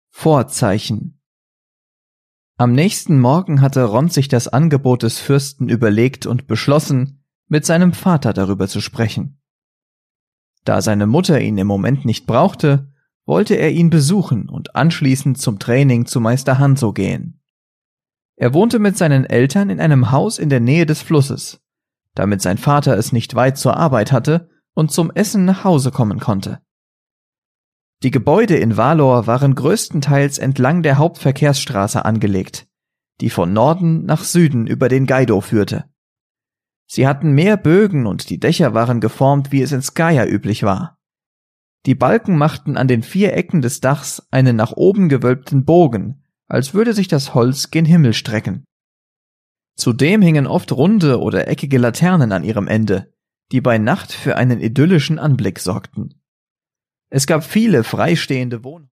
Vorzeichen. Am nächsten Morgen hatte Ron sich das Angebot des Fürsten überlegt und beschlossen, mit seinem Vater darüber zu sprechen. Da seine Mutter ihn im Moment nicht brauchte, wollte er ihn besuchen und anschließend zum Training zu Meister Hanzo gehen. Er wohnte mit seinen Eltern in einem Haus in der Nähe des Flusses, damit sein Vater es nicht weit zur Arbeit hatte und zum Essen nach Hause kommen konnte. Die Gebäude in Valor waren größtenteils entlang der Hauptverkehrsstraße angelegt, die von Norden nach Süden über den Gaido führte. Sie hatten mehr Bögen und die Dächer waren geformt, wie es in Skaya üblich war. Die Balken machten an den 4 Ecken des Dachs einen nach oben gewölbten Bogen, als würde sich das Holz gen Himmel strecken. Zudem hingen oft runde oder eckige Laternen an ihrem Ende, die bei Nacht für einen idyllischen Anblick sorgten. Es gab viele freistehende Wohnhäuser.